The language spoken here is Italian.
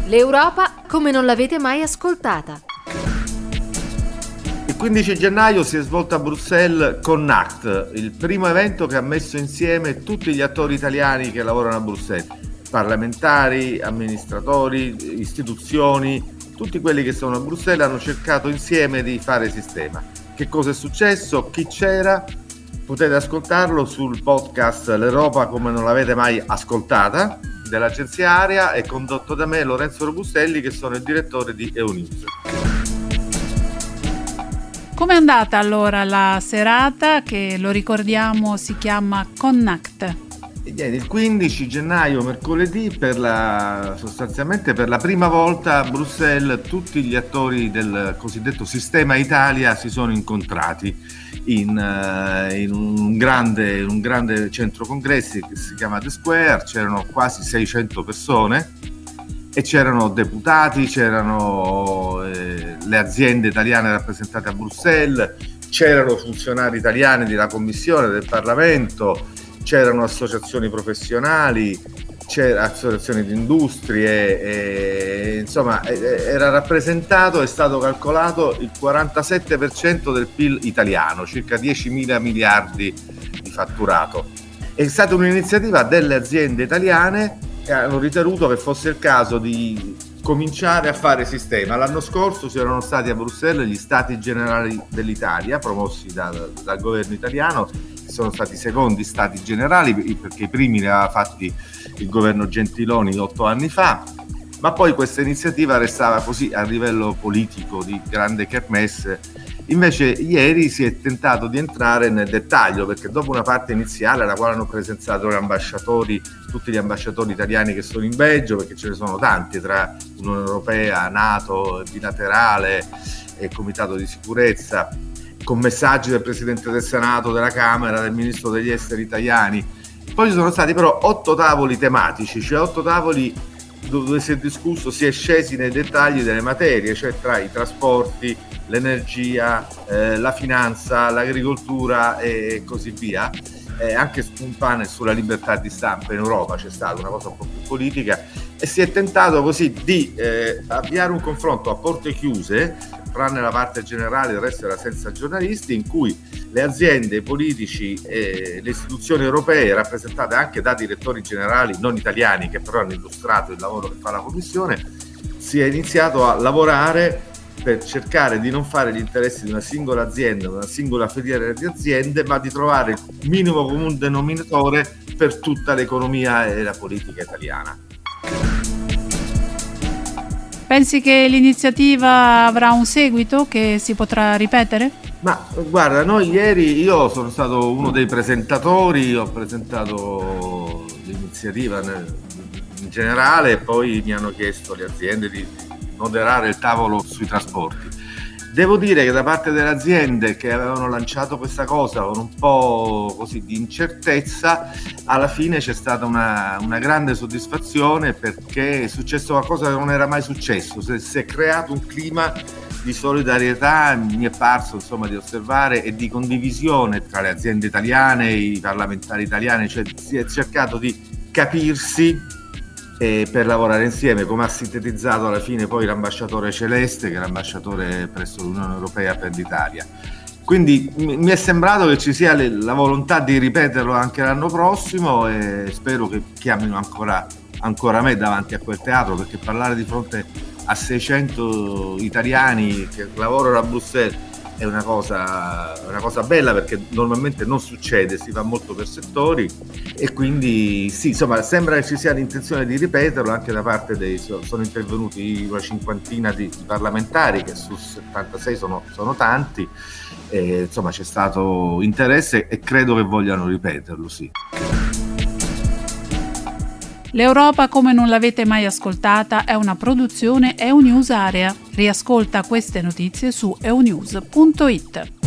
L'Europa come non l'avete mai ascoltata. Il 15 gennaio si è svolto a Bruxelles Connact, il primo evento che ha messo insieme tutti gli attori italiani che lavorano a Bruxelles, parlamentari, amministratori, istituzioni, tutti quelli che sono a Bruxelles hanno cercato insieme di fare sistema. Che cosa è successo? Chi c'era? Potete ascoltarlo sul podcast L'Europa come non l'avete mai ascoltata dell'agenzia Aria, è condotto da me, Lorenzo Robustelli, che sono il direttore di EUNews. Com'è andata allora la serata che, lo ricordiamo, si chiama Connact? Il 15 gennaio, mercoledì, sostanzialmente per la prima volta a Bruxelles tutti gli attori del cosiddetto Sistema Italia si sono incontrati in un grande centro congressi che si chiama The Square. C'erano quasi 600 persone e c'erano deputati, c'erano le aziende italiane rappresentate a Bruxelles, c'erano funzionari italiani della Commissione, del Parlamento, c'erano associazioni professionali, c'erano associazioni di industrie, insomma era rappresentato, è stato calcolato il 47% del PIL italiano, circa 10.000 miliardi di fatturato. È stata un'iniziativa delle aziende italiane che hanno ritenuto che fosse il caso di cominciare a fare sistema. L'anno scorso c'erano stati a Bruxelles gli Stati Generali dell'Italia, promossi dal governo italiano, sono stati i secondi Stati Generali, perché i primi li aveva fatti il governo Gentiloni 8 anni fa, ma poi questa iniziativa restava così a livello politico di grande kermesse. Invece ieri si è tentato di entrare nel dettaglio, perché dopo una parte iniziale alla quale hanno presenziato tutti gli ambasciatori italiani che sono in Belgio, perché ce ne sono tanti tra Unione Europea, NATO, bilaterale e Comitato di Sicurezza, con messaggi del Presidente del Senato, della Camera, del Ministro degli Esteri italiani. Poi ci sono stati però 8 tavoli tematici, cioè 8 tavoli dove si è discusso, si è scesi nei dettagli delle materie, cioè tra i trasporti, l'energia, la finanza, l'agricoltura e così via. Anche un panel sulla libertà di stampa in Europa c'è stata, una cosa un po' più politica, e si è tentato così di avviare un confronto a porte chiuse, tranne la parte generale, il resto era senza giornalisti, in cui le aziende, i politici e le istituzioni europee, rappresentate anche da direttori generali non italiani che però hanno illustrato il lavoro che fa la Commissione, si è iniziato a lavorare per cercare di non fare gli interessi di una singola azienda, una singola filiera di aziende, ma di trovare il minimo comune denominatore per tutta l'economia e la politica italiana. Pensi che l'iniziativa avrà un seguito che si potrà ripetere? Ma guarda, io sono stato uno dei presentatori, ho presentato l'iniziativa in generale e poi mi hanno chiesto le aziende di moderare il tavolo sui trasporti. Devo dire che da parte delle aziende che avevano lanciato questa cosa con un po' così di incertezza, alla fine c'è stata una grande soddisfazione, perché è successo qualcosa che non era mai successo. Si è creato un clima di solidarietà, mi è parso insomma di osservare, e di condivisione tra le aziende italiane, i parlamentari italiani, cioè si è cercato di capirsi per lavorare insieme, come ha sintetizzato alla fine poi l'ambasciatore Celeste, che è l'ambasciatore presso l'Unione Europea per l'Italia. Quindi mi è sembrato che ci sia la volontà di ripeterlo anche l'anno prossimo, e spero che chiamino ancora me davanti a quel teatro, perché parlare di fronte a 600 italiani che lavorano a Bruxelles è una cosa bella, perché normalmente non succede, si fa molto per settori, e quindi sì, insomma, sembra che ci sia l'intenzione di ripeterlo anche da parte sono intervenuti una cinquantina di parlamentari, che su 76 sono tanti, e insomma c'è stato interesse e credo che vogliano ripeterlo, sì. L'Europa come non l'avete mai ascoltata è una produzione EUNews Area. Riascolta queste notizie su eunews.it.